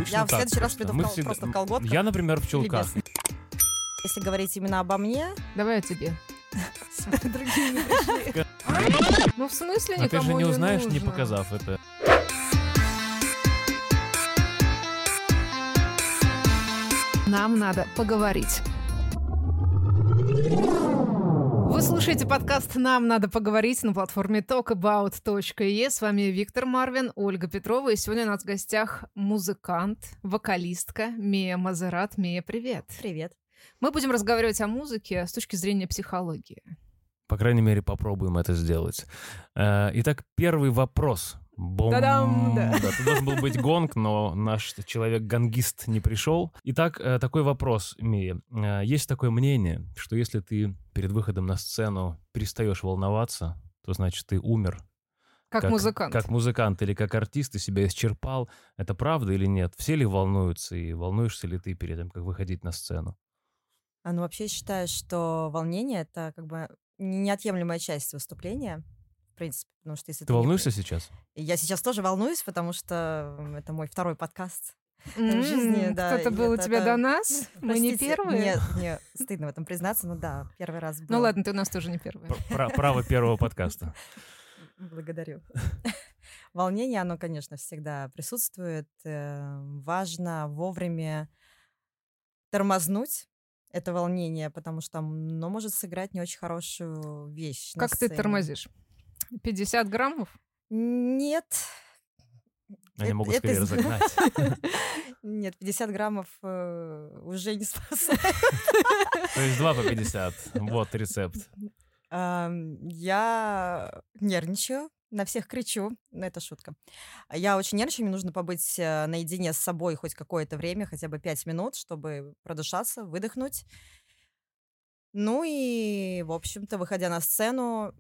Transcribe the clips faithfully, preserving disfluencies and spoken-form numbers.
обычно Я в так следующий раз просто. приду в Мы кол- всегда- просто в колготках. Я, например, в Или чулках. без. Если говорить именно обо мне, Давай о тебе. другие не пришли. Ну, в смысле, А ты же никому не узнаешь, не нужно. показав это. Нам надо поговорить. Вы слушаете подкаст «Нам надо поговорить» на платформе talkabout точка и e. С вами Виктор Марвин, Ольга Петрова. И сегодня у нас в гостях музыкант, вокалистка Мия Мазерат. Мия, привет. Привет. Мы будем разговаривать о музыке с точки зрения психологии. По крайней мере, попробуем это сделать. Э, Итак, первый вопрос. Бом. Та-дам, да. Да, тут должен был быть гонг, но наш человек-гонгист не пришел. Итак, э, такой вопрос, Мия. Э, Есть такое мнение, что если ты перед выходом на сцену перестаешь волноваться, то значит ты умер. Как, музыкант. Как музыкант или как артист, ты себя исчерпал. Это правда или нет? Все ли волнуются и волнуешься ли ты перед тем, как выходить на сцену? А, ну, вообще считаю, что волнение — это как бы неотъемлемая часть выступления, в принципе, потому что если Ты не- волнуешься сейчас? Я сейчас тоже волнуюсь, потому что м, это мой второй подкаст. М, в жизни, да, Кто-то и был у это- тебя это- до нас? Мы не Простите, первые? Мне, мне стыдно в этом признаться, но да, первый раз был. Ну ладно, ты у нас тоже не первая. Пра- Право первого подкаста. Благодарю. Волнение, оно, конечно, всегда присутствует. Э, Важно вовремя тормознуть это волнение, потому что оно может сыграть не очень хорошую вещь на Как ты сцене. тормозишь? пятьдесят граммов? Нет. Они Это- могут это скорее из- разогнать. Нет, пятьдесят граммов э, уже не спасает. То есть два по пятьдесят. Вот рецепт. Ам, Я нервничаю, на всех кричу, но это шутка. Я очень нервничаю, мне нужно побыть э, наедине с собой хоть какое-то время, хотя бы пять минут, чтобы продышаться, выдохнуть. Ну и, в общем-то, выходя на сцену,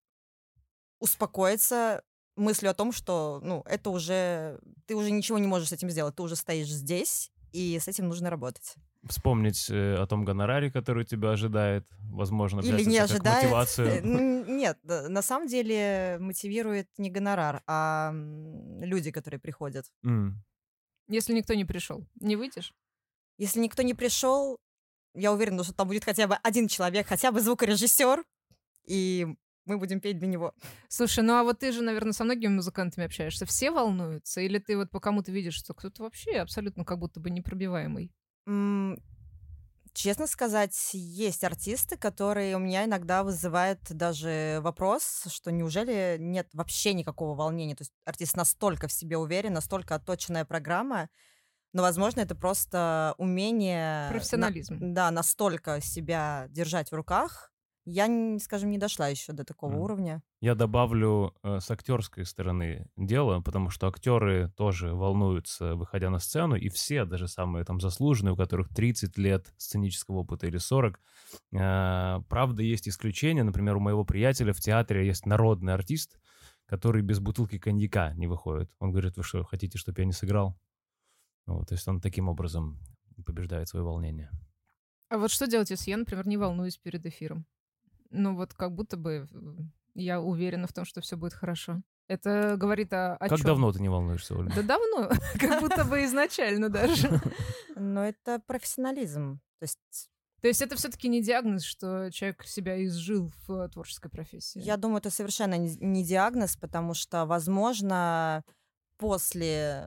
успокоиться мыслью о том, что, ну, это уже, ты уже ничего не можешь с этим сделать, ты уже стоишь здесь, и с этим нужно работать. Вспомнить э, о том гонораре, который тебя ожидает. Возможно, Или взять не это как ожидает. Э, мотивацию. н- Нет, да, на самом деле мотивирует не гонорар, а м, люди, которые приходят. М. Если никто не пришел, не выйдешь? Если никто не пришел, я уверена, что там будет хотя бы один человек, хотя бы звукорежиссер, и мы будем петь для него. Слушай, ну а вот ты же, наверное, со многими музыкантами общаешься. Все волнуются? Или ты вот по кому-то видишь, что кто-то вообще абсолютно как будто бы непробиваемый? М, Честно сказать, есть артисты, которые у меня иногда вызывают даже вопрос, что неужели нет вообще никакого волнения. То есть артист настолько в себе уверен, настолько отточенная программа, но, возможно, это просто умение... на- Профессионализм. да, настолько себя держать в руках. Я, н- скажем, не дошла еще до такого Мгм. уровня. Я добавлю э, с актерской стороны дела, потому что актеры тоже волнуются, выходя на сцену, и все, даже самые там заслуженные, у которых тридцать лет сценического опыта или сорок. Э, правда, есть исключения. Например, у моего приятеля в театре есть народный артист, который без бутылки коньяка не выходит. Он говорит: вы что, хотите, чтобы я не сыграл? Вот, то есть он таким образом побеждает свое волнение. А вот что делать, если я, например, не волнуюсь перед эфиром? Ну вот как будто бы э, я уверена в том, что все будет хорошо. Это говорит о, о Как чём? давно ты не волнуешься, Ольга? Да давно, как будто бы изначально даже. Но это профессионализм. То есть То есть это все-таки не диагноз, что человек себя изжил в э, творческой профессии. я думаю, это совершенно не не диагноз, потому что, возможно, после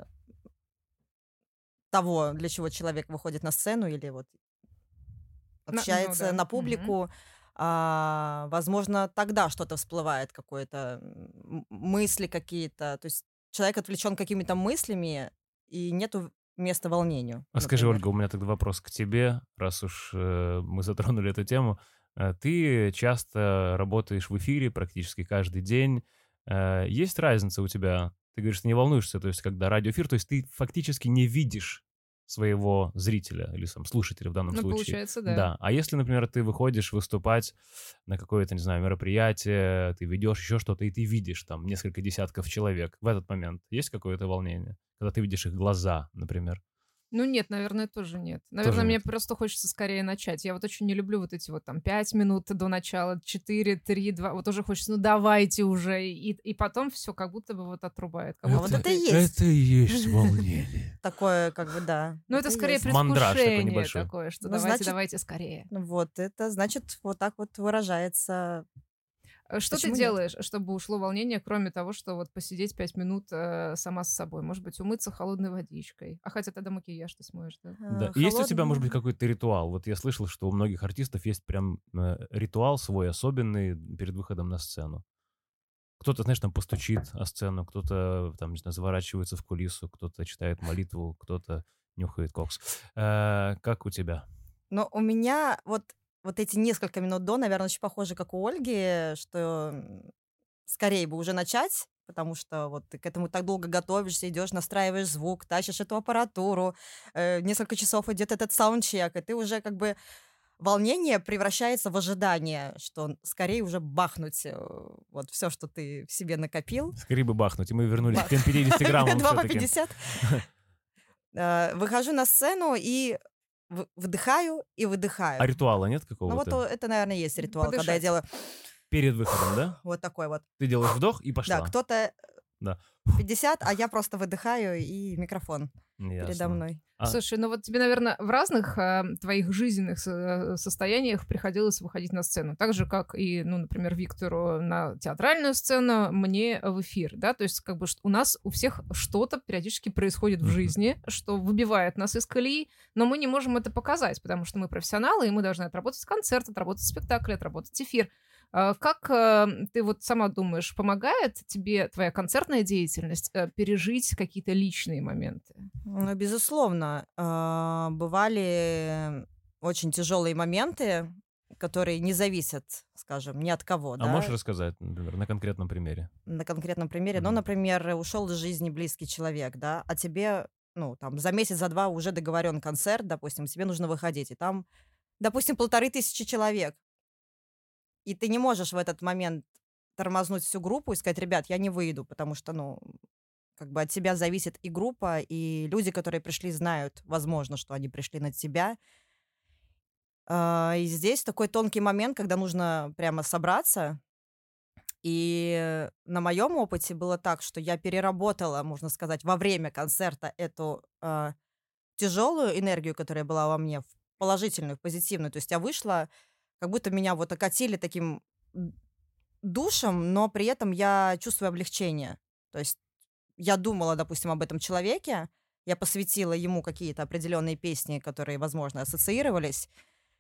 того, для чего человек выходит на сцену или вот На- ну общается да. на Мгм. публику, а, возможно, тогда что-то всплывает, какое-то м, мысли какие-то. То есть человек отвлечен какими-то мыслями, и нету места волнению. А скажи, например. Ольга, у меня тогда вопрос к тебе, раз уж э, мы затронули эту тему. Э, Ты часто работаешь в эфире практически каждый день. Э, Есть разница у тебя? Ты говоришь, ты не волнуешься, то есть когда радиоэфир, то есть ты фактически не видишь своего зрителя или сам слушателя в данном Ну, случае. получается, да. Да. А если, например, ты выходишь выступать на какое-то, не знаю, мероприятие, ты ведешь еще что-то, и ты видишь там несколько десятков человек в этот момент, есть какое-то волнение? Когда ты видишь их глаза, например. Ну нет, наверное, тоже нет. Наверное, Тоже мне нет. просто хочется скорее начать. Я вот очень не люблю вот эти вот там пять минут до начала, четыре, три, два. Вот уже хочется, ну давайте уже. И, и потом все как будто бы вот отрубает. Как А будто вот это и ты- есть. Это и есть волнение. Такое, как бы, да. Ну это скорее есть. Мандраж такой предвкушение небольшой. такое, что Ну, давайте, значит, давайте скорее. Ну Вот это значит, вот так вот выражается. Э, Что ты Почему нет? делаешь, чтобы ушло волнение, кроме того, что вот посидеть пять минут э, сама с собой? Может быть, умыться холодной водичкой? А хотя тогда макияж ты смоешь, да? Да. Э, Есть у тебя, может быть, холодная- какой-то ритуал? Вот я слышал, что у многих артистов есть прям э, ритуал свой особенный перед выходом на сцену. Кто-то, знаешь, там постучит о сцену, кто-то там, не знаю, заворачивается в кулису, кто-то читает молитву, кто-то нюхает кокс. Э, Как у тебя? Но у меня вот, вот эти несколько минут до, наверное, очень похожи, как у Ольги, что м, скорее бы уже начать, потому что вот ты к этому так долго готовишься, идешь, настраиваешь звук, тащишь эту аппаратуру, э, несколько часов идет этот саундчек, и ты уже как бы волнение превращается в ожидание, что скорее уже бахнуть э, вот все, что ты в себе накопил. Скорее бы бахнуть, и мы вернулись Бах. к тем пятидесяти граммам Два по все-таки. пятьдесят. Э, Выхожу на сцену и в- вдыхаю и А выдыхаю. ритуала нет Ну вот какого-то? о- это, наверное, есть ритуал, когда я Подышать. делаю Перед выходом, да? вот такой вот. Ты делаешь вдох и Да, пошла. кто-то Да. пятьдесят, а я просто выдыхаю, и микрофон передо Ясно. мной. А- Слушай, ну вот тебе, наверное, в разных э, твоих жизненных со- состояниях приходилось выходить на сцену. Так же, как и, ну, например, Виктору на театральную сцену, мне в эфир, да? То есть как бы ш- у нас у всех что-то периодически происходит в Мгм. жизни, что выбивает нас из колеи, но мы не можем это показать, потому что мы профессионалы, и мы должны отработать концерт, отработать спектакль, отработать эфир. А Как э, ты вот сама думаешь, помогает тебе твоя концертная деятельность э, пережить какие-то личные моменты? Ну, безусловно, а, бывали очень тяжелые моменты, которые не зависят, скажем, ни от кого, А можешь да, рассказать, например, на конкретном примере? на конкретном примере. Ну, Мгм. например, ушел из жизни близкий человек, да, а тебе, ну, там, за месяц, за два уже договорен концерт, допустим, тебе нужно выходить, и там, допустим, полторы тысячи человек, и ты не можешь в этот момент тормознуть всю группу и сказать, ребят, я не выйду, потому что, ну, как бы от тебя зависит и группа, и люди, которые пришли, знают, возможно, что они пришли на тебя. А, И здесь такой тонкий момент, когда нужно прямо собраться. И на моем опыте было так, что я переработала, можно сказать, во время концерта эту а, тяжелую энергию, которая была во мне, в положительную, в позитивную. То есть я вышла, как будто меня вот окатили таким д- душем, но при этом я чувствую облегчение. То есть я думала, допустим, об этом человеке, я посвятила ему какие-то определенные песни, которые, возможно, ассоциировались,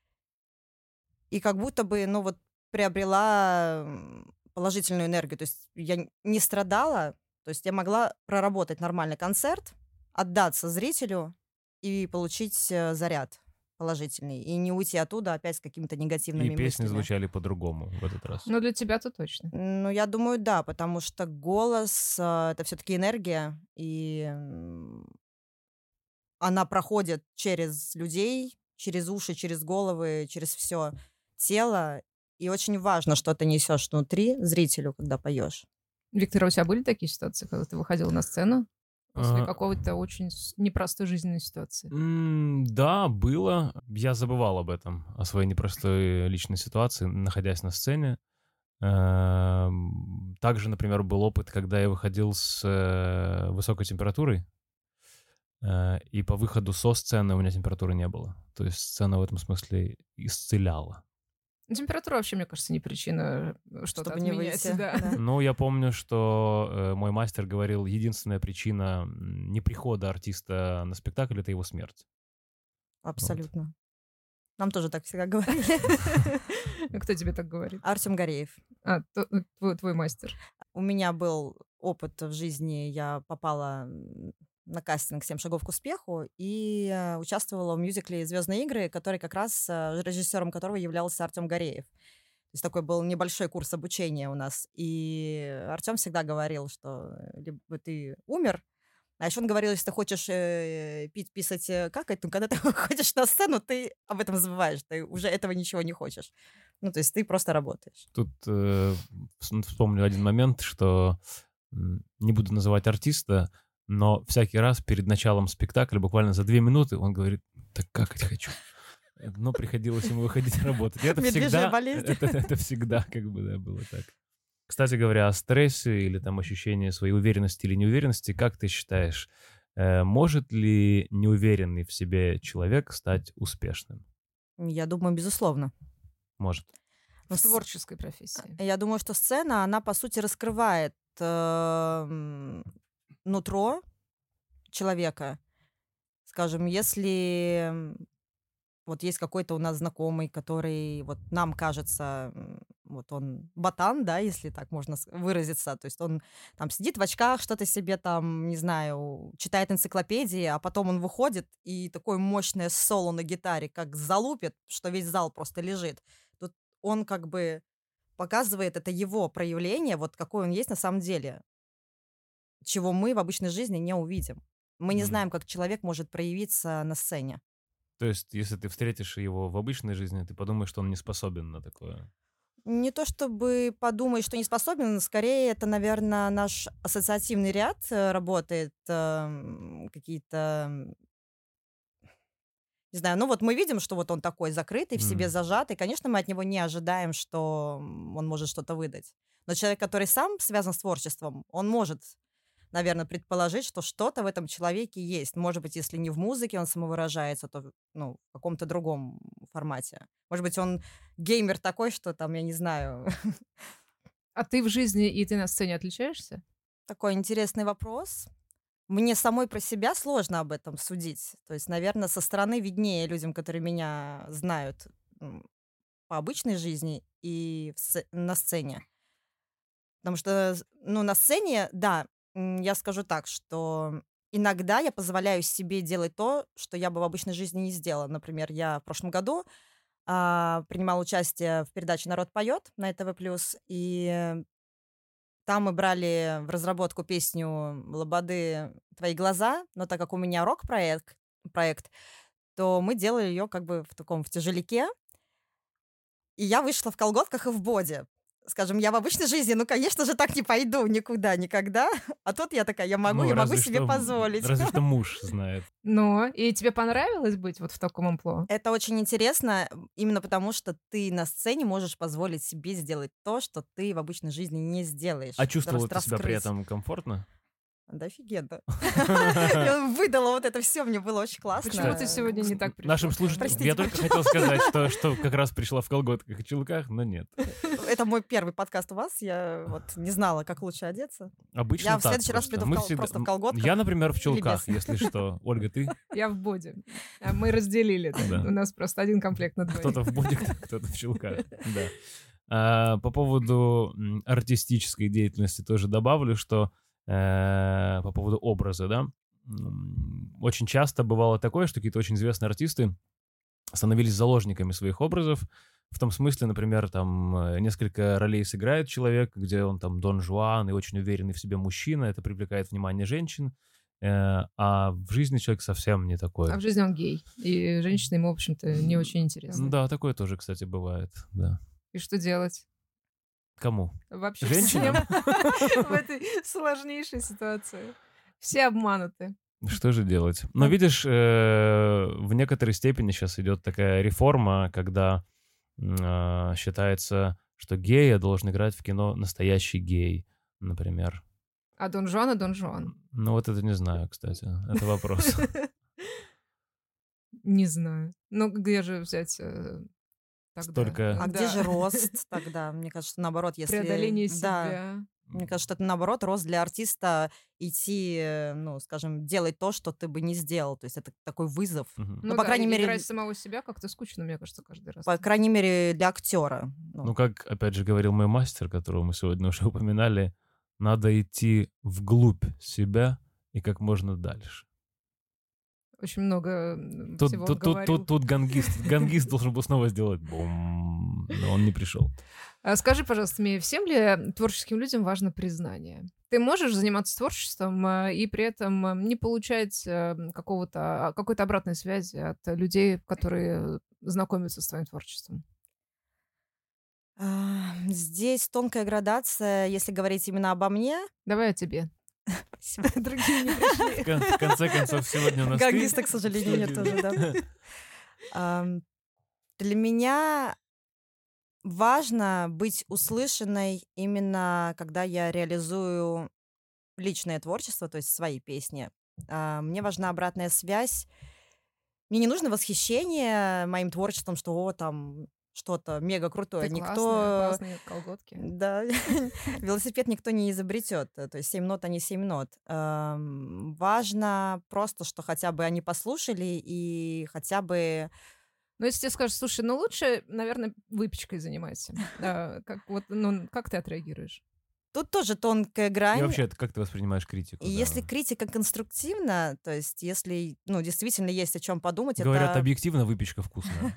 и как будто бы, ну вот, приобрела м, положительную энергию. То есть я н- не страдала, то есть я могла проработать нормальный концерт, отдаться зрителю и получить э, заряд положительный, и не уйти оттуда опять с какими-то И негативными песни мыслями. звучали по-другому в этот раз. Ну, для тебя-то точно. Ну, я думаю, да, потому что голос а, это все-таки энергия, и м, она проходит через людей, через уши, через головы, через все тело. И очень важно, что ты несешь внутри зрителю, когда поешь. Виктор, а у тебя были такие ситуации, когда ты выходил на сцену после А, какой-то очень с- непростой жизненной ситуации? м, Да, было. Я забывал об этом, о своей непростой личной ситуации, находясь на сцене. Эм, Также, например, был опыт, когда я выходил с э, высокой температурой, э, и по выходу со сцены у меня температуры не было. То есть сцена в этом смысле исцеляла. Ну, температура вообще, мне кажется, не причина э, что-то Чтобы не отменять. выйти. Да. Да. Ну, я помню, что э, мой мастер говорил, единственная причина м, неприхода артиста на спектакль — это его смерть. Абсолютно. Нам тоже так всегда говорили. Кто тебе так говорит? Артем Гореев. А, то- э, твой, твой мастер. У меня был опыт в жизни, я попала м, на кастинг «Семь шагов к успеху» и э, участвовала в мюзикле «Звездные игры», который как раз э, режиссером которого являлся Артем Гореев. То есть такой был небольшой курс обучения у нас. И Артем всегда говорил, что э, либо ты умер, а еще он говорил, если ты хочешь э, пить, писать, э, какать, ну, когда ты выходишь на сцену, ты об этом забываешь, ты уже этого ничего не хочешь. Ну, то есть ты просто работаешь. Тут э, вс- вспомню один момент, что м, не буду называть артиста, но всякий раз перед началом спектакля, буквально за две минуты, он говорит: так какать хочу. Но приходилось ему выходить работать. И это Медвежья всегда, болезнь. это, это всегда как бы, да, было так. Кстати говоря, о стрессе или там ощущении своей уверенности или неуверенности, как ты считаешь, э, может ли неуверенный в себе человек стать успешным? Я думаю, безусловно. Может. Но В с- творческой профессии. Я думаю, что сцена, она, по сути, раскрывает эм, нутро человека. Скажем, если м, вот есть какой-то у нас знакомый, который вот нам кажется, м, вот он ботан, да, если так можно с- выразиться, то есть он там сидит в очках, что-то себе там, не знаю, читает энциклопедии, а потом он выходит и такое мощное соло на гитаре как залупит, что весь зал просто лежит. Тут он как бы показывает, это его проявление, вот какой он есть на самом деле, чего мы в обычной жизни не увидим. Мы не Мгм. знаем, как человек может проявиться на сцене. То есть, если ты встретишь его в обычной жизни, ты подумаешь, что он не способен на такое. Не то чтобы подумать, что не способен, скорее это, наверное, наш ассоциативный ряд э, работает, эм, какие-то, м, не знаю, ну вот мы видим, что вот он такой закрытый, в себе М. зажатый, конечно, мы от него не ожидаем, что м, он может что-то выдать. Но человек, который сам связан с творчеством, он может, наверное, предположить, что что-то в этом человеке есть. Может быть, если не в музыке он самовыражается, то в- ну, в каком-то другом формате. Может быть, он геймер такой, что там, я не знаю. А ты в жизни и ты на сцене отличаешься? Такой интересный вопрос. Мне самой про себя сложно об этом судить. То есть, наверное, со стороны виднее людям, которые меня знают м, по обычной жизни и в сце- на сцене. Потому что, з- ну, на сцене, да, м, я скажу так, что иногда я позволяю себе делать то, что я бы в обычной жизни не сделала. Например, я в прошлом году а, принимала участие в передаче «Народ поет» на эн тэ вэ плюс, и там мы брали в разработку песню Лободы «Твои глаза», но так как у меня рок-проект, проект, то мы делали ее как бы в таком в тяжеляке, и я вышла в колготках и в боди. Скажем, я в обычной жизни, ну, конечно же, так не пойду никуда, никогда. А тут я такая, я могу, Ну, я могу разве себе что, м, позволить. разве что муж знает. Но и тебе понравилось быть вот в таком амплуа? Это очень интересно, м, именно потому что ты на сцене можешь позволить себе сделать то, что ты в обычной жизни не сделаешь. А Рас- чувствовала ты себя при раскрыть. этом комфортно? Да офигенно. Я выдала вот это все, мне было очень классно. Почему ты Кстати, сегодня не с- так пришла? Нашим к нам? слушателям Простите, я только хотел сказать, что, что как раз пришла в колготках и чулках, но нет. Это мой первый подкаст у вас. Я вот не знала, как лучше одеться. Обычно Я в так следующий раз просто. приду в Мы кол- всегда... просто в м, колготках Я, например, в или чулках, без. если что. Ольга, ты? Я в боди. А мы разделили. Да. У нас просто один комплект на двоих. Кто-то в боди, кто-то в чулках. Да. А, по поводу м, артистической деятельности тоже добавлю, что э, по поводу образа, да, м, очень часто бывало такое, что какие-то очень известные артисты становились заложниками своих образов, в том смысле, например, там э, несколько ролей сыграет человек, где он там Дон Жуан и очень уверенный в себе мужчина, это привлекает внимание женщин, э, а в жизни человек совсем не такой. А в жизни он гей. И женщины ему, в общем-то, не очень интересны. Да, такое тоже, кстати, бывает, да. И что делать? Кому? Вообще Женщинам? всем в этой сложнейшей ситуации. Все обмануты. Что же делать? Но Ну. видишь, э, в некоторой степени сейчас идет такая реформа, когда м, а, считается, что гея должен играть в кино настоящий гей, например. А Дон Жуан, а Дон Жуан? Ну вот это не знаю, кстати, это вопрос. Не знаю. Ну, где же взять э, тогда? Столько- А где Да. же рост тогда? Мне кажется, что наоборот, если... Преодоление Да, себя. мне кажется, что это наоборот рост для артиста идти, э, ну, скажем, делать то, что ты бы не сделал. То есть это такой вызов. Мгм. Ну, по да, крайней и- мере, играть самого себя как-то скучно, мне кажется, каждый раз. По крайней мере, для актера. Ну, как, опять же, говорил мой мастер, которого мы сегодня уже упоминали, надо идти вглубь себя и как можно дальше. Очень много м, Тут, всего он тут, тут, говорил. тут, тут гангист. Гангист должен был снова сделать бум, но он не пришел. А скажи, пожалуйста, Мия, всем ли творческим людям важно признание? Ты можешь заниматься творчеством э, и при этом э, не получать э, какого-то, а, какой-то обратной связи от людей, которые знакомятся с твоим творчеством? А, Здесь тонкая градация, если говорить именно обо мне. Давай о тебе. Спасибо. Другие не пришли. В кон- в конце концов, сегодня у нас ты Гангиста, к в сожалению, нет студии, тоже, да. да. Ам, Для меня важно быть услышанной именно когда я реализую личное творчество, то есть свои песни. А, Мне важна обратная связь. Мне не нужно восхищение моим творчеством, что о, там что-то мега крутое. Ты классная, Никто, классные колготки. да, велосипед никто не изобретет. э, То есть семь нот, они семь нот. Ам, Важно просто, что хотя бы они послушали и хотя бы Ну, если тебе скажут, слушай, ну лучше, наверное, выпечкой занимайся. Да, как вот, ну, как ты отреагируешь? тут тоже тонкая И грань. вообще, это как ты воспринимаешь критику? И если Да. критика конструктивна, то есть если, ну, действительно есть о чем подумать, Говорят, это, объективно выпечка вкусная.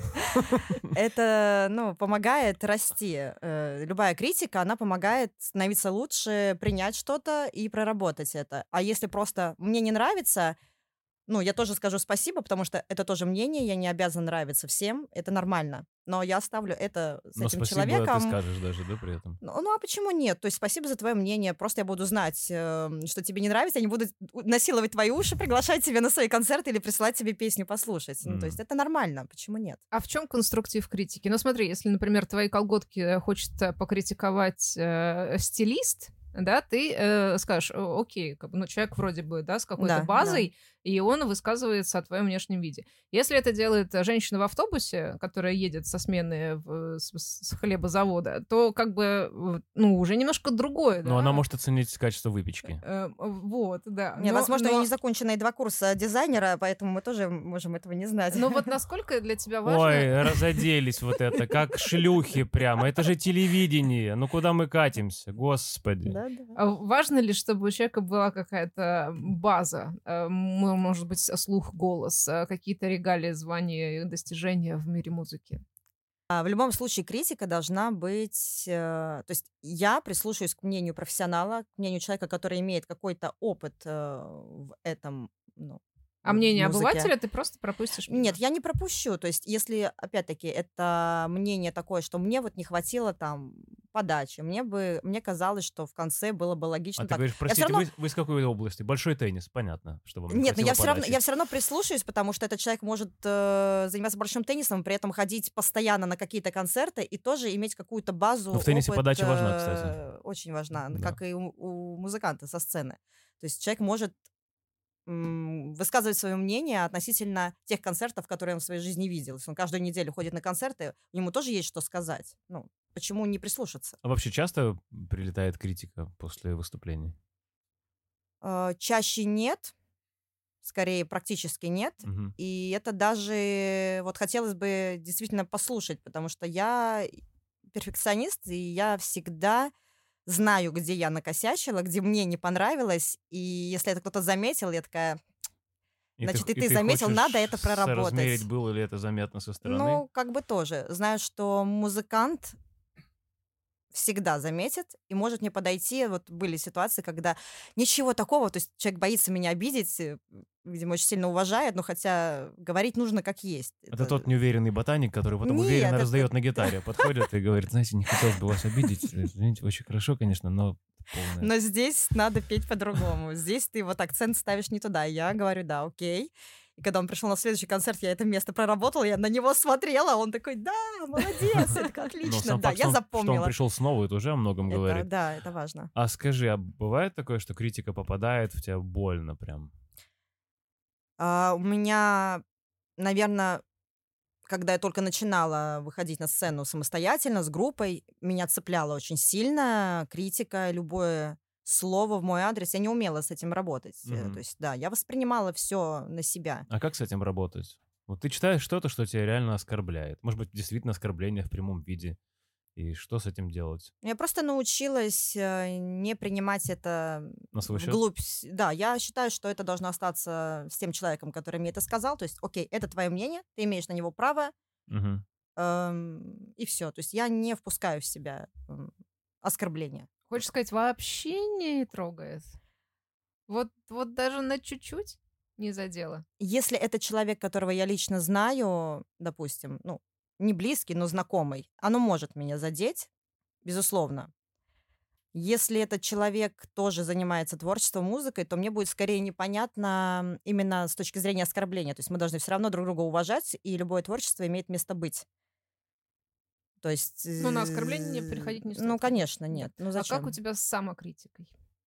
это, ну, помогает расти. Э, Любая критика, она помогает становиться лучше, принять что-то и проработать это. А если просто мне не нравится, ну, я тоже скажу спасибо, потому что это тоже мнение, я не обязана нравиться всем, это нормально. Но я оставлю это с Но этим спасибо ты человеком. скажешь даже, да, при этом? Ну, ну, а почему нет? То есть спасибо за твое мнение. Просто я буду знать, эм, что тебе не нравится. Я не буду у- насиловать твои уши, приглашать тебя на свои концерты или присылать тебе песню послушать. Ну, то есть М. это нормально. Почему нет? А в чем конструктив критики? Ну, смотри, если, например, твои колготки э, хочет э, покритиковать э, стилист, да, ты э, скажешь, «О, окей, как бы, ну, человек вроде бы, да, с какой-то Да, да. базой, и он высказывается о твоем внешнем виде. Если это делает э, женщина в автобусе, которая едет со смены в- с, с хлебозавода, то как бы, э, ну, уже немножко другое, Но да. она может оценить качество выпечки. Э, Вот, да. Не, Но- возможно, у но- нее незаконченные два курса дизайнера, поэтому мы тоже можем этого не знать. Но вот насколько для тебя важно... Ой, разоделись вот это, как шлюхи прямо. Это же телевидение. Ну куда мы катимся, господи. Да, да. А важно ли, чтобы у человека была какая-то база, э, м- может быть, слух, голос, э, какие-то регалии, звания и достижения в мире музыки? А В любом случае критика должна быть... э, То есть я прислушаюсь к мнению профессионала, к мнению человека, который имеет какой-то опыт э, в этом, ну, А в мнение музыке. обывателя ты просто пропустишь мимо? Нет, я не пропущу. То есть, если, опять-таки, это мнение такое, что мне вот не хватило там подачи, мне бы, мне казалось, что в конце было бы А логично ты так. говоришь, Я простите, всё равно... вы, вы из какой области? Большой теннис, понятно, что вам не Нет, но хватило я все равно, подачи. я все равно прислушаюсь, потому что этот человек может э, заниматься большим теннисом, при этом ходить постоянно на какие-то концерты и тоже иметь какую-то базу, Но в теннисе опыт, подача важна, кстати. э, очень важна, Да. как и у, у музыканта со сцены. То есть человек может м, высказывать свое мнение относительно тех концертов, которые он в своей жизни видел. Если он каждую неделю ходит на концерты, ему тоже есть что сказать. Ну, почему не прислушаться? А вообще часто прилетает критика после выступлений? Э, Чаще нет, скорее практически нет. Мгм. И это даже вот хотелось бы действительно послушать, потому что я перфекционист, и я всегда знаю, где я накосячила, где мне не понравилось. И если это кто-то заметил, я такая, И значит, х- и ты заметил, хочешь надо это соразмерить, проработать. было ли это заметно со стороны? Ну, как бы тоже. Знаю, что музыкант всегда заметит и может мне подойти. Вот были ситуации, когда ничего такого, то есть человек боится меня обидеть, э, видимо, очень сильно уважает, но хотя говорить нужно как есть. Это тот неуверенный ботаник, который потом Нет, уверенно это- раздает на гитаре, подходит и говорит, знаете, не хотелось бы вас обидеть, извините, очень хорошо, конечно, но полное. Но здесь надо петь по-другому. Здесь ты вот акцент ставишь не туда. Я говорю, да, окей. И когда он пришел на следующий концерт, я это место проработала, я на него смотрела, он такой, да, молодец, я такая, Но отлично, сам да, факт, я что он- Что он запомнила. пришел снова, это уже о многом Это- говорит. да, это важно. А скажи, а бывает такое, что критика попадает в тебя больно прям? А, у меня, наверное, когда я только начинала выходить на сцену самостоятельно, с группой, меня цепляла очень сильно критика, любое слово в мой адрес. Я не умела с этим работать. Э, Мгм. То есть, да, я воспринимала все на себя. А как с этим работать? Вот ты читаешь что-то, что тебя реально оскорбляет. Может быть, действительно оскорбление в прямом виде. И что с этим делать? Я просто научилась э, не принимать это На свой счет? вглубь. с- Да, я считаю, что это должно остаться с тем человеком, который мне это сказал. То есть, окей, это твое мнение, ты имеешь на него право, Мгм. эм, и все. То есть я не впускаю в себя м, оскорбления. Хочешь сказать, вообще не трогает? Вот, вот даже на чуть-чуть не задело? Если это человек, которого я лично знаю, допустим, ну, не близкий, но знакомый, оно может меня задеть, безусловно. Если этот человек тоже занимается творчеством, музыкой, то мне будет скорее непонятно именно с точки зрения оскорбления. То есть мы должны все равно друг друга уважать, и любое творчество имеет место быть. То есть... Ну, на оскорбление не э, переходить не стоит. Ну, конечно, Да. нет. Ну, А как у зачем? тебя с самокритикой?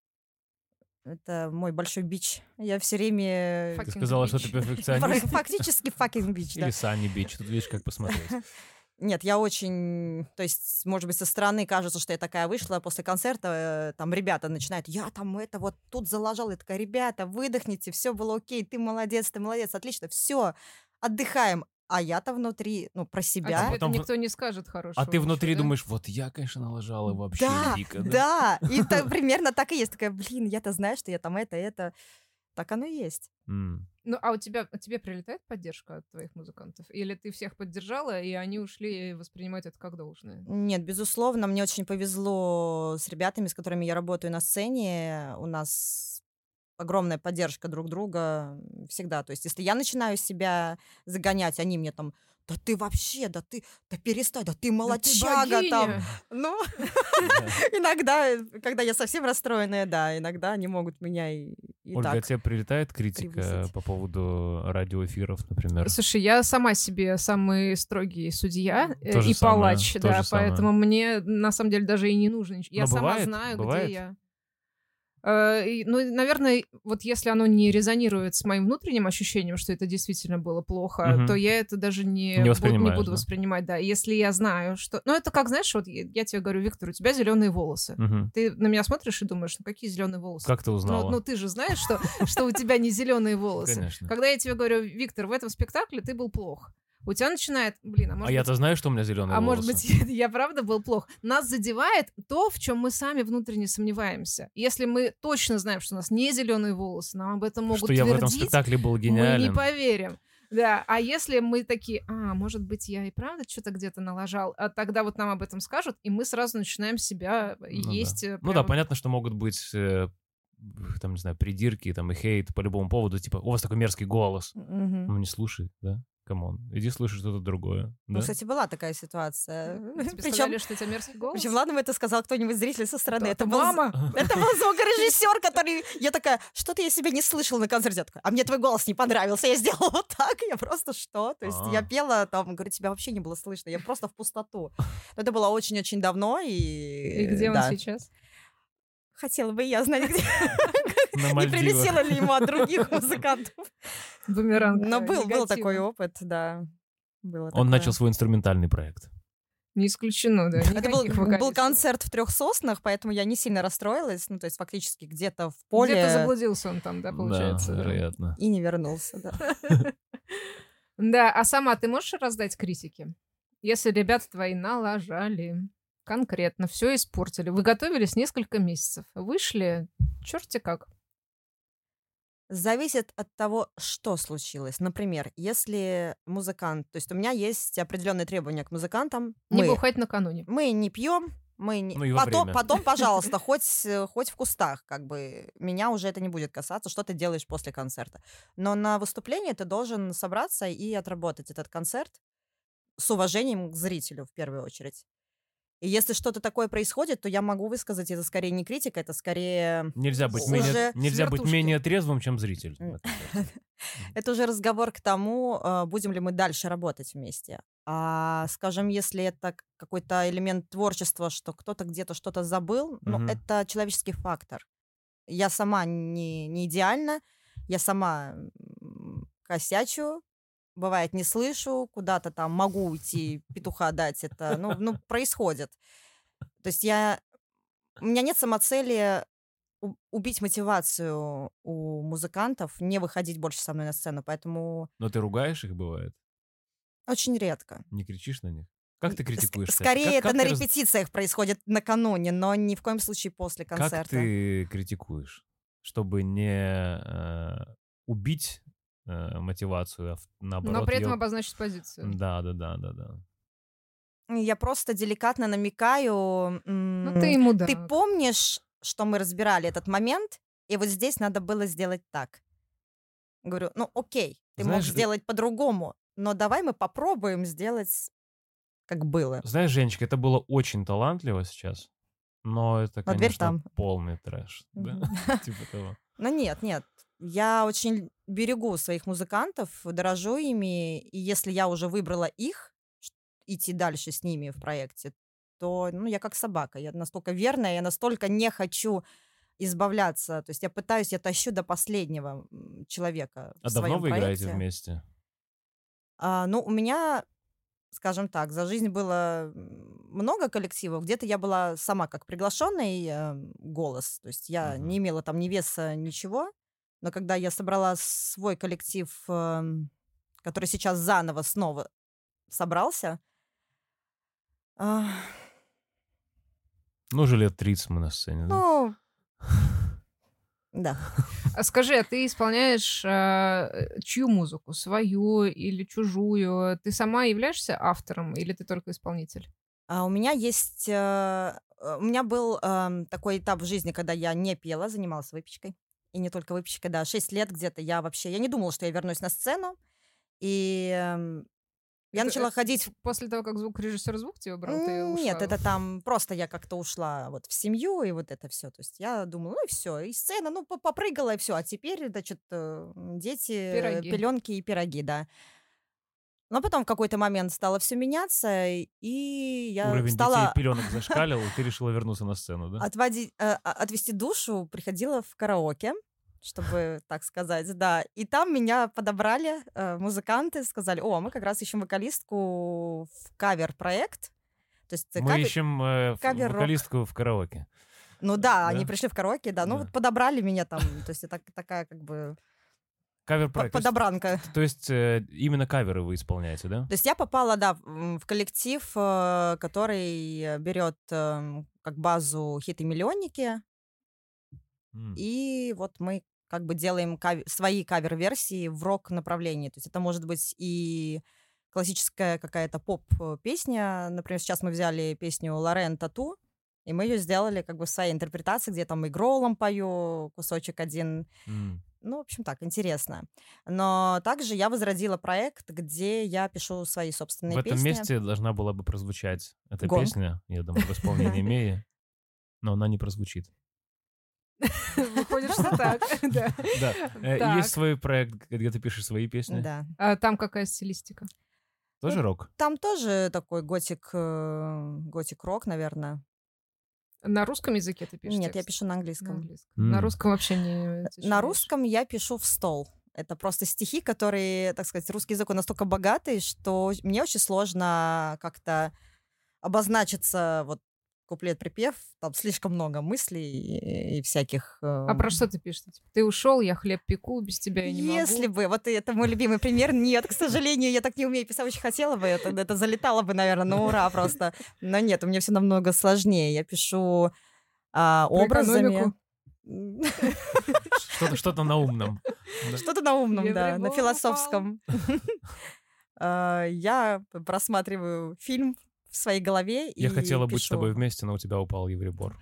Это мой большой бич. Я все время... Ты Fucking сказала, что bitch. ты перфекционист? Фактически fucking бич, да. Или Санни Бич? Тут видишь, как посмотреть. Нет, я очень, то есть, может быть, со стороны кажется, что я такая вышла после концерта, э, там ребята начинают, я там это вот тут залажал, я такая, ребята, выдохните, все было окей, ты молодец, ты молодец, отлично, все, отдыхаем. А я-то внутри, ну, про А себя. тебе потом это в- никто не скажет хорошего. А ты внутри ничего, да? думаешь, вот я, конечно, налажала вообще Да, дико. Да. да, и так примерно так и есть. Такая, блин, я-то знаю, что я там это, это. Так оно и есть. М. Ну, а у тебя, а тебе прилетает поддержка от твоих музыкантов? Или ты всех поддержала, и они ушли и воспринимают это как должное? Нет, безусловно, мне очень повезло с ребятами, с которыми я работаю на сцене. У нас огромная поддержка друг друга всегда. То есть, если я начинаю себя загонять, они мне там, да ты вообще, да ты, да перестань, да ты Да ты молодчага там. богиня! Ну, Да. иногда, э, когда я совсем расстроенная, да, иногда они могут меня и, и Ольга, а так. тебе прилетает критика превысить. по поводу радиоэфиров, например? Слушай, я сама себе самый строгий судья э, То же и самое, палач, то да, же самое. поэтому мне на самом деле даже и не нужно ничего. Я Но сама бывает, знаю, бывает. где я. Э, и, Ну, и, наверное, вот если оно не резонирует с моим внутренним ощущением, что это действительно было плохо, Мгм. то я это даже не, Не бу- не воспринимаешь, буду да? воспринимать, да. Если я знаю, что... Ну, это как, знаешь, вот я я тебе говорю, Виктор, у тебя зеленые волосы. Мгм. Ты на меня смотришь и думаешь, ну какие зеленые волосы? Как ты Ну, узнала? ну ты же знаешь, что, что у тебя не зеленые волосы. Конечно. Когда я тебе говорю, Виктор, в этом спектакле ты был плох. У тебя начинает, блин, а А может быть, я-то знаю, что у меня зеленые а волосы. может быть, я правда был плох. Нас задевает то, в чем мы сами внутренне сомневаемся. Если мы точно знаем, что у нас не зеленые волосы, нам об этом могут Что я в этом твердить, спектакле был мы не гениален. поверим. Да, а если мы такие, а, может быть, я и правда что-то где-то налажал, а тогда вот нам об этом скажут, и мы сразу начинаем себя Ну есть. да. э, Ну да, прям- понятно, что могут быть э, там, не знаю, придирки там, и хейт по любому поводу. Типа, у вас такой мерзкий голос. Мгм. Ну не слушай, да? Камон. Иди слушай что-то другое. Ну, Да? кстати, была такая ситуация. Тебе Причем, сказали, что у тебя мерзкий голос? причем, ладно, бы это сказал кто-нибудь зритель со стороны. Да, Это это был, з- мама. это был звукорежиссер, который... Я такая, что-то я себя не слышала на концерте. Я такая, а мне твой голос не понравился. Я сделала вот так. Я просто что? То есть я А. пела, там, говорю, тебя вообще не было слышно. Я просто в пустоту. Но это было очень-очень давно. И, И где он да. сейчас? Хотела бы я знать, где... На Не Мальдивах. прилетело ли ему от других музыкантов. Бумеранг. Но э, был, был негатива. такой опыт, да. Было Он такое. начал свой инструментальный проект. Не исключено, да. Это был, никаких был вокалистов. концерт в трех соснах, поэтому я не сильно расстроилась. Ну, то есть фактически где-то в поле Где-то заблудился он там, да, получается. Да, да. вероятно. и не вернулся. Да. Да, а сама ты можешь раздать критики? Если ребята твои налажали, конкретно все испортили, вы готовились несколько месяцев, вышли, черти как. Зависит от того, что случилось. Например, если музыкант... То есть у меня есть определенные требования к музыкантам. Не Мы, бухать накануне. мы не пьем, мы не... Ну и во потом, время. потом, пожалуйста, хоть, э, хоть в кустах, как бы меня уже это не будет касаться, что ты делаешь после концерта. Но на выступлении ты должен собраться и отработать этот концерт с уважением к зрителю в первую очередь. И если что-то такое происходит, то я могу высказать, это скорее не критика, это скорее... Нельзя быть, Уже менее, нельзя быть свертушки. менее трезвым, чем зритель. М. на концерте. Это уже разговор к тому, э, будем ли мы дальше работать вместе. А, скажем, если это к- какой-то элемент творчества, что кто-то где-то что-то забыл, ну, Мгм. это человеческий фактор. Я сама не, не идеальна, я сама м, косячу, бывает, не слышу, куда-то там могу уйти, петуха дать, это, ну, ну, происходит. То есть я, у меня нет самоцели у- убить мотивацию у музыкантов, не выходить больше со мной на сцену, поэтому Но ты ругаешь их, бывает? очень редко. Не кричишь на них? Как ты Ск- критикуешь, кстати? Скорее, Как- это как на ты раз- репетициях происходит накануне, но ни в коем случае после Как концерта. ты критикуешь, чтобы не э, убить э, мотивацию, а в- наоборот Но при этом её- обозначить позицию. Да, да, да, да, да. Я просто деликатно намекаю. Ну м, ты ему да. Ты помнишь, что мы разбирали этот момент, и вот здесь надо было сделать так. Говорю, ну окей, ты мог Знаешь, э сделать по-другому, но давай мы попробуем сделать, как было. Знаешь, Женечка, это было очень талантливо сейчас. Но это, Но дверь конечно, там. полный трэш, да? Мгм. Типа того. Ну нет, нет. Я очень берегу своих музыкантов, дорожу ими, и если я уже выбрала их, ш- идти дальше с ними в проекте, то, ну, я как собака. Я настолько верная, я настолько не хочу избавляться. То есть я пытаюсь, я тащу до последнего м, человека в А давно своем вы играете проекте. вместе? А, ну, у меня, скажем так, за жизнь было м, много коллективов. Где-то я была сама как приглашенный э, голос. То есть я Мгм. не имела там ни веса, ничего. Но когда я собрала свой коллектив, эм, который сейчас заново снова собрался, а, Ну, уже лет тридцать мы на сцене, да? ну, да. А скажи, а ты исполняешь а, э, чью музыку? Свою или чужую? Ты сама являешься автором или ты только исполнитель? А у меня есть... э, э, У меня был эм, такой этап в жизни, когда я не пела, занималась выпечкой. И не только выпечкой, да. Шесть лет где-то я вообще... Я не думала, что я вернусь на сцену. И эм, я Это, начала э, ходить... после того, как звукорежиссер звук тебя брал, ты М, Нет, ушла это в... там просто я как-то ушла вот в семью и вот это все. То есть я думала, ну и все, и сцена, ну по- попрыгала и все. А теперь, значит, э, дети, пироги. пеленки и пироги, да. Но потом в какой-то момент стало все меняться, и я Уровень детей стала пеленок зашкалил, и ты решила вернуться на сцену, да? отводить, э, а- отвести душу, приходила в караоке, чтобы так сказать, да. И там меня подобрали э, музыканты, сказали, о, мы как раз ищем вокалистку в кавер-проект. То есть э, Мы кавер, ищем э, ф- кавер-рок. вокалистку в караоке, Ну да, они да? пришли в караоке, да. Ну Да. вот подобрали меня там, то есть это такая как бы по- Кавер-проект. То есть, подобранка. т- то есть э, именно каверы вы исполняете, да? То есть я попала, да, в м, в коллектив, э, который э, берет эм, как базу хиты-миллионники, М. и вот мы как бы делаем кав- свои кавер-версии в рок-направлении. То есть это может быть и классическая какая-то поп-песня. Например, сейчас мы взяли песню Лорен Тату, и мы ее сделали как бы в своей интерпретации, где там и гроулом пою кусочек один. М. Ну, в общем, так, интересно. Но также я возродила проект, где я пишу свои В собственные этом песни. месте должна была бы прозвучать эта Гонг. песня, я думаю, в исполнении Меи, но она не прозвучит. Выходит, что так. Да. Да. Э, Так. Есть свой проект, где ты пишешь свои песни? Да. А там какая стилистика? Тоже рок? Там тоже такой готик, э, готик-рок, наверное. На русском языке ты пишешь Нет, я текст? пишу на На английском. английском. На М. русском вообще не На сочиняешь? русском я пишу в стол. Это просто стихи, которые, так сказать, русский язык он настолько богатый, что мне очень сложно как-то обозначиться вот куплет-припев. Там слишком много мыслей и, и всяких... э, А про что ты пишешь? Типа, ты ушел, я хлеб пеку, без тебя я не могу. Если бы, вот это мой любимый пример. Нет, к сожалению, я так не умею писать, очень хотела бы это, это залетало бы, наверное, на ура просто. Но нет, у меня все намного сложнее. Я пишу а, Про образами. экономику? Что-то что-то на умном. Да. Что-то на умном, да, на Евробор упал. философском. А, Я просматриваю фильм в своей голове и Я хотела быть с пишу. тобой вместе, но у тебя упал евребор.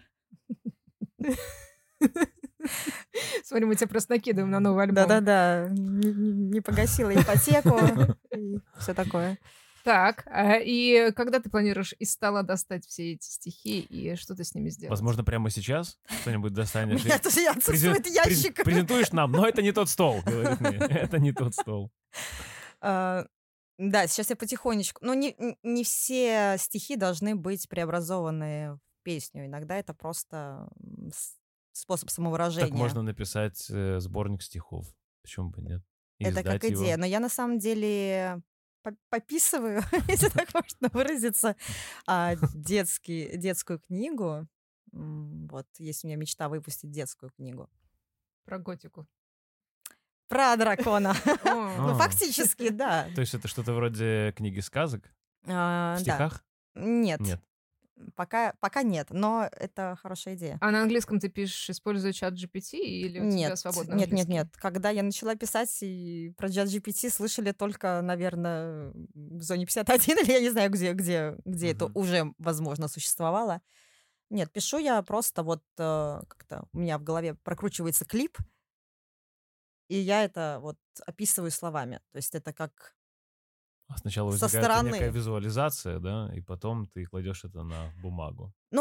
Смотри, мы тебя просто накидываем на новый альбом. Да-да-да, не, не- не погасила ипотеку и все такое. Так, а, и когда ты планируешь из стола достать все эти стихи и что ты с ними сделать? Возможно, прямо сейчас что-нибудь У достанешь. меня и тоже отсутствует презен- ящик. през- Презентуешь нам, но это не тот стол, говорит мне. Это не тот стол. А, Да, сейчас я потихонечку... Ну, не, н- не все стихи должны быть преобразованы в песню. Иногда это просто м, с- способ самовыражения. Так можно написать э, сборник стихов. Почему бы нет? И Это как издать его. идея. Но я на самом деле по- пописываю, если так можно выразиться, а, детский, детскую книгу. М, Вот, есть у меня мечта выпустить детскую книгу. Про готику. Про дракона. О, Ну, А. фактически, да. То есть это что-то вроде книги сказок? А, В Да. стихах? Нет, Нет. пока, пока нет, но это хорошая идея. А на английском ты пишешь, используя чат джи пи ти, или у тебя Нет, свободный нет, нет, английский? нет. Когда я начала писать, и про чат джи пи ти слышали только, наверное, в зоне пятьдесят один, или я не знаю, где, где, где это Мгм. уже, возможно, существовало. Нет, пишу я просто вот э, как-то у меня в голове прокручивается клип, и я это вот описываю словами. То есть это как А Сначала со возникает некая стороны. визуализация, да, и потом ты кладешь это на бумагу. Ну,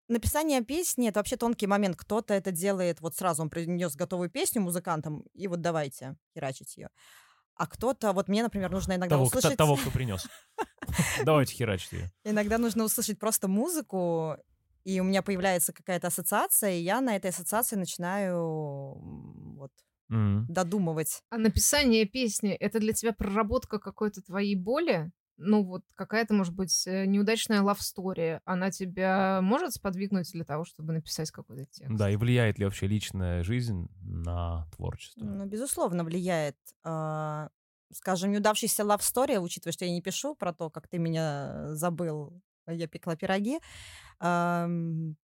написание песни — это вообще тонкий момент. Кто-то это делает, вот сразу он принес готовую песню музыкантам, и вот давайте херачить ее. А кто-то, вот мне, например, нужно иногда Того, кто, услышать... того, кто принес. Давайте херачить ее. Иногда нужно услышать просто музыку, и у меня появляется какая-то ассоциация, и я на этой ассоциации начинаю м, вот Мгм. додумывать. А написание песни — это для тебя проработка какой-то твоей боли? Ну вот какая-то, может быть, э, неудачная лавстори, она тебя может сподвигнуть для того, чтобы написать какой-то текст? Да, и влияет ли вообще личная жизнь на творчество? Ну, безусловно, влияет. А, Скажем, неудавшийся love story, учитывая, что я не пишу про то, как ты меня забыл, а я пекла пироги. ам,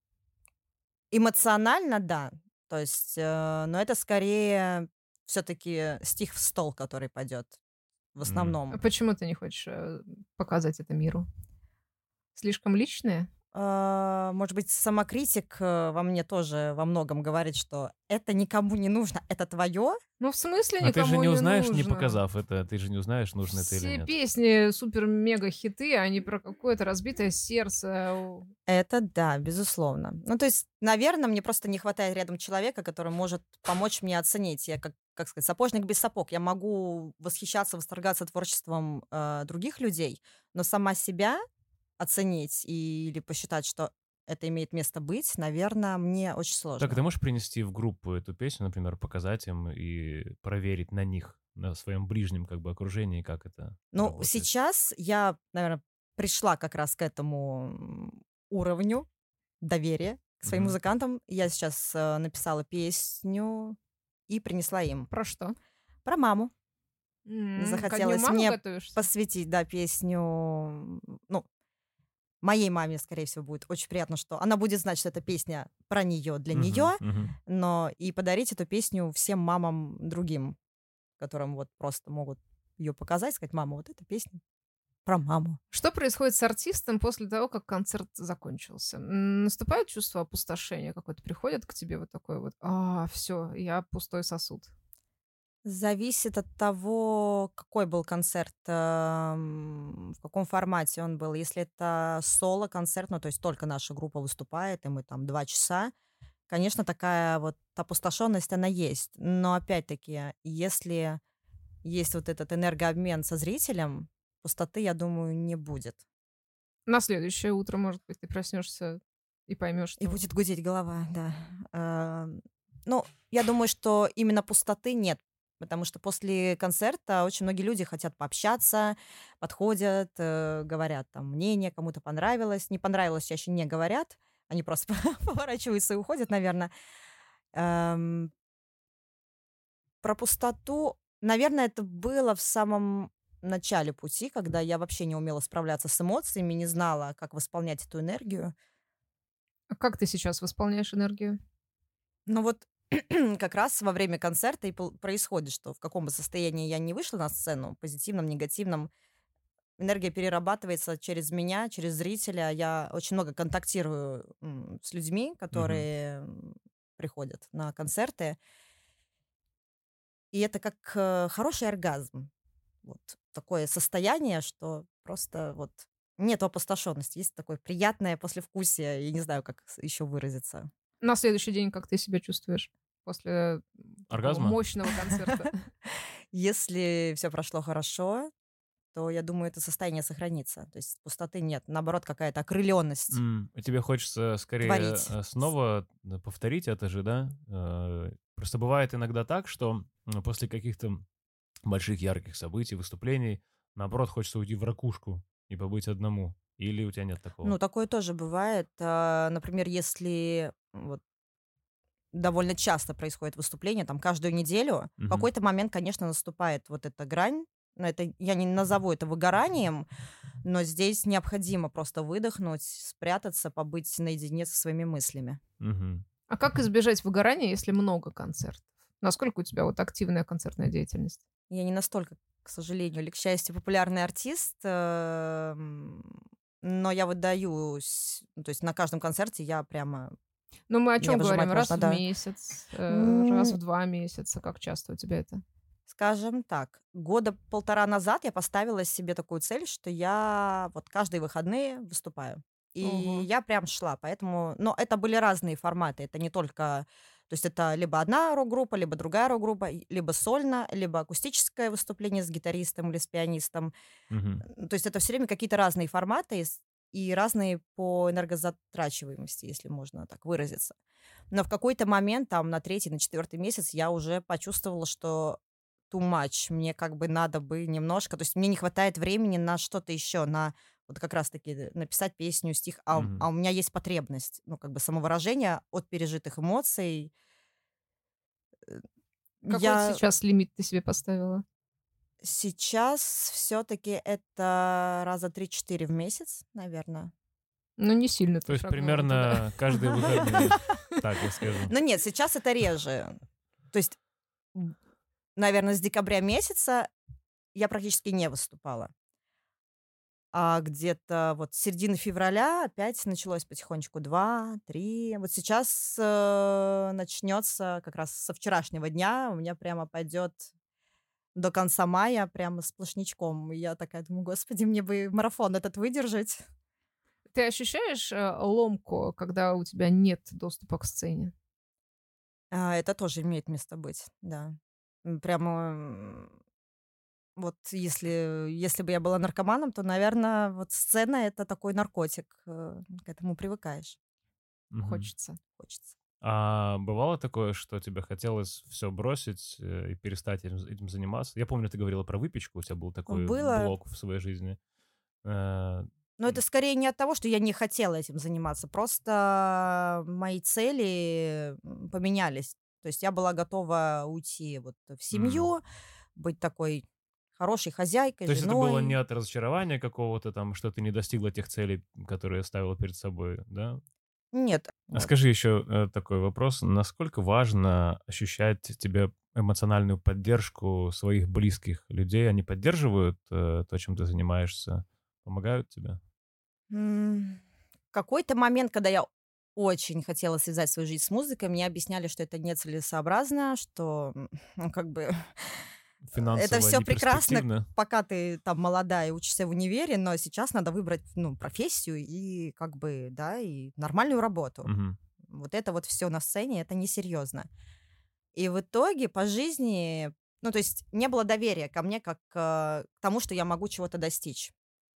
Эмоционально, да. То есть, э, но это скорее все-таки стих в стол, который пойдет в А основном. почему ты не хочешь э, показать это миру? Слишком личное? А, Может быть, самокритик э, во мне тоже во многом говорит, что это никому не нужно, это твое. Ну, в смысле А ты же никому не не узнаешь, не нужно? показав это, ты же не узнаешь, нужно это или Все нет. песни супер-мега-хиты, а не про какое-то разбитое сердце. О, Это да, безусловно. Ну, то есть, наверное, мне просто не хватает рядом человека, который может помочь мне оценить. Я как, как сказать, сапожник без сапог. Я могу восхищаться, восторгаться творчеством э, других людей, но сама себя оценить и- или посчитать, что это имеет место быть, наверное, мне очень Так, ты сложно. можешь принести в группу эту песню, например, показать им и проверить на них, на своем ближнем как бы окружении, как это Ну, работает? сейчас я, наверное, пришла как раз к этому м, уровню доверия к своим Мгм. музыкантам. Я сейчас э, написала песню и принесла им. про что? Про маму. М, Ко дню Захотелось мамы мне готовишься? посвятить, да, песню, м, ну, моей маме, скорее всего, будет очень приятно, что она будет знать, что эта песня про нее, для нее, Мгм, мгм. но и подарить эту песню всем мамам другим, которым вот просто могут ее показать, сказать: мама, вот эта песня про маму. Что происходит с артистом после того, как концерт закончился? М, Наступает чувство опустошения какое-то? Приходит к тебе вот такое вот, а, все, я пустой сосуд. Зависит от того, какой был концерт, ам, в каком формате он был. Если это соло-концерт, ну, то есть только наша группа выступает, и мы там два часа, конечно, такая вот опустошенность, она есть. Но опять-таки, если есть вот этот энергообмен со зрителем, пустоты, я думаю, не будет. На следующее утро, может быть, ты проснешься и поймешь, И что будет гудеть голова, да. Ам, Ну, я думаю, что именно пустоты нет, потому что после концерта очень многие люди хотят пообщаться, подходят, э, говорят там мнение, кому-то понравилось, не понравилось, чаще не говорят, они просто поворачиваются и уходят, наверное. Про пустоту, наверное, это было в самом начале пути, когда я вообще не умела справляться с эмоциями, не знала, как восполнять эту энергию. а как ты сейчас восполняешь энергию? Но вот как раз во время концерта и пол- происходит, что в каком бы состоянии я не вышла на сцену, позитивном, негативном, энергия перерабатывается через меня, через зрителя. Я очень много контактирую м, с людьми, Мгм. которые м, приходят на концерты, и это как э, хороший оргазм. Вот такое состояние, что просто вот нет опустошенности, есть такое приятное послевкусие, я не знаю, как еще выразиться. На следующий день как ты себя чувствуешь после м, такого Оргазма? мощного концерта? Если все прошло хорошо, то я думаю, это состояние сохранится. То есть пустоты нет, наоборот, какая-то окрыленность М, а тебе хочется скорее творить. э, снова э, повторить это же, да? Э, Просто бывает иногда так, что м, после каких-то больших ярких событий, выступлений, наоборот, хочется уйти в ракушку и побыть одному. Или у тебя нет такого? Ну, такое тоже бывает. А, Например, если вот довольно часто происходит выступление, там каждую неделю, в Мгм. какой-то момент, конечно, наступает вот эта грань. Но это я не назову это выгоранием, но здесь необходимо просто выдохнуть, спрятаться, побыть наедине со своими мыслями. Мгм. А как избежать выгорания, если много концертов? Насколько у тебя вот активная концертная деятельность? Я не настолько, к сожалению или к счастью, популярный артист, эм, но я выдаюсь. Ну, то есть на каждом концерте я прямо Ну, мы о меня чем говорим? выжимать Раз можно, в да. месяц, э, раз М, в два месяца? Как часто у тебя это? Скажем так, года полтора назад я поставила себе такую цель, что я вот каждые выходные выступаю. И Ого. я прям шла, поэтому... Но это были разные форматы, это не только... То есть это либо одна рок-группа, либо другая рок-группа, и- либо сольно, либо акустическое выступление с гитаристом или с пианистом. Мгм. М, То есть это все время какие-то разные форматы и с- и разные по энергозатрачиваемости, если можно так выразиться. Но в какой-то момент, там, на третий, на четвертый месяц я уже почувствовала, что too much, мне как бы надо бы немножко, то есть мне не хватает времени на что-то еще, на вот как раз-таки написать песню, стих, а, у Мгм. а у меня есть потребность, ну, как бы самовыражения от пережитых эмоций. Э, Какой Я сейчас лимит ты себе поставила? сейчас все-таки это раза три-четыре в месяц, наверное. Ну, не сильно То ты есть шагнула туда. примерно каждые выходные, так я скажу. Но нет, сейчас это реже. То есть, наверное, с декабря месяца я практически не выступала. А где-то вот с середины февраля опять началось потихонечку два, три. Вот сейчас э, начнется как раз со вчерашнего дня. У меня прямо пойдет до конца мая прямо сплошнячком. И я такая думаю, господи, мне бы марафон этот выдержать. Ты ощущаешь э, ломку, когда у тебя нет доступа к сцене? А, это тоже имеет место быть, да. М, Прямо м, вот если, если бы я была наркоманом, то, наверное, вот сцена — это такой наркотик. э, К этому привыкаешь, Мгм. Хочется. хочется. А бывало такое, что тебе хотелось все бросить э, и перестать этим, этим заниматься? Я помню, ты говорила про выпечку, у тебя был такой Было, блок в своей жизни. Э, но это м, скорее не от того, что я не хотела этим заниматься, просто мои цели м, поменялись. То есть я была готова уйти вот в м. семью, быть такой хорошей хозяйкой, То есть это было не женой. от разочарования какого-то там, что ты не достигла тех целей, которые ставила перед собой, да? Нет, А нет. скажи еще э, такой вопрос. Насколько важно ощущать тебе эмоциональную поддержку своих близких людей? Они поддерживают э, то, чем ты занимаешься? Помогают тебе? М, В какой-то момент, когда я очень хотела связать свою жизнь с музыкой, мне объясняли, что это нецелесообразно, что м, ну, как бы это Финансово все прекрасно, неперспективно? пока ты там молодая и учишься в универе, но сейчас надо выбрать, ну, профессию и как бы, да, и нормальную работу. Мгм. Вот это вот все на сцене, это несерьезно. И в итоге по жизни, ну, то есть не было доверия ко мне как э, к тому, что я могу чего-то достичь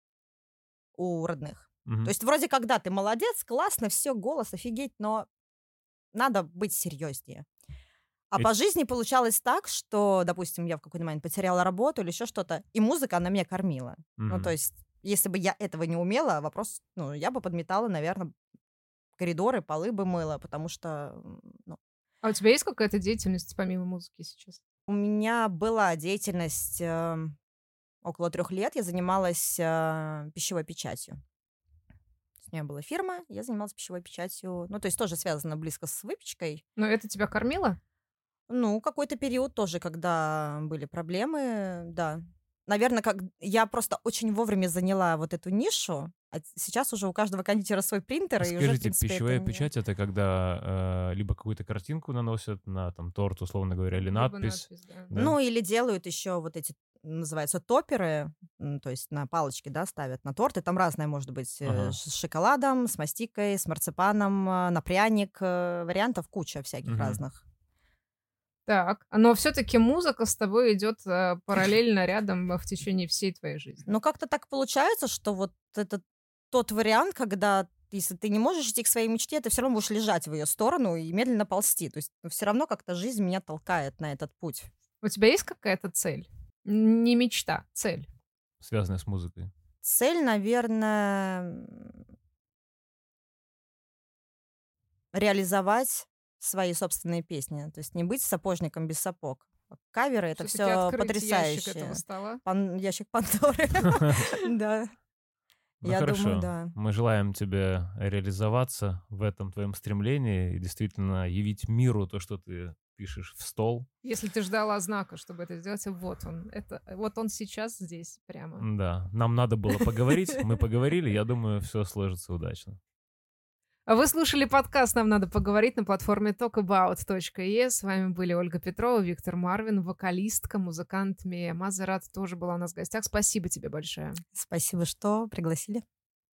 у родных. То Мгм. есть вроде как, да, ты молодец, классно, все, голос, офигеть, но надо быть серьезнее. А И- по жизни получалось так, что, допустим, я в какой-то момент потеряла работу или еще что-то, и музыка, она меня кормила. Ну, то Мгм. есть, если бы я этого не умела, вопрос, ну, я бы подметала, наверное, коридоры, полы бы мыла, потому что, м, ну, А у тебя есть какая-то деятельность помимо музыки сейчас? у меня была деятельность эм, около трех лет, я занималась э, пищевой печатью. То есть у меня была фирма, я занималась пищевой печатью, ну, то есть тоже связано близко с выпечкой. Но это тебя кормило? Ну, какой-то период тоже, когда были проблемы, да. Наверное, как я просто очень вовремя заняла вот эту нишу, а т сейчас уже у каждого кондитера свой принтер, А и уже, в скажите, принципе, это пищевая не... печать — это когда э, либо какую-то картинку наносят на там торт, условно говоря, или Либо надпись, надпись, да. да? Ну, или делают еще вот эти, называются топеры, м, то есть на палочки, да, ставят на торт, и там разное может быть, э, Ага. ш с шоколадом, с мастикой, с марципаном, а, на пряник, э, вариантов куча всяких Мгм. разных. Так, но все-таки музыка с тобой идет э, параллельно рядом э, в течение всей твоей жизни. Но как-то так получается, что вот это тот вариант, когда если ты не можешь идти к своей мечте, ты все равно будешь лежать в ее сторону и медленно ползти. То есть все равно как-то жизнь меня толкает на этот путь. У тебя есть какая-то цель? Не мечта, цель. Связанная с музыкой. Цель, наверное, реализовать свои собственные песни. То есть не быть сапожником без сапог. Каверы — это Все-таки все открыть ящик этого потрясающе. стола. Пан- Ящик Пандоры. Да, Ну я думаю, хорошо. да. Мы желаем тебе реализоваться в этом твоем стремлении и действительно явить миру то, что ты пишешь в стол. Если ты ждала знака, чтобы это сделать, вот он. Это, вот он сейчас здесь прямо. Да, нам надо было поговорить, мы поговорили, я думаю, все сложится удачно. А вы слушали подкаст «Нам надо поговорить» на платформе talkabout точка e. С вами были Ольга Петрова, Виктор Марвин, вокалистка, музыкант Мия Мазерат тоже была у нас в гостях. Спасибо тебе большое. Спасибо, что пригласили.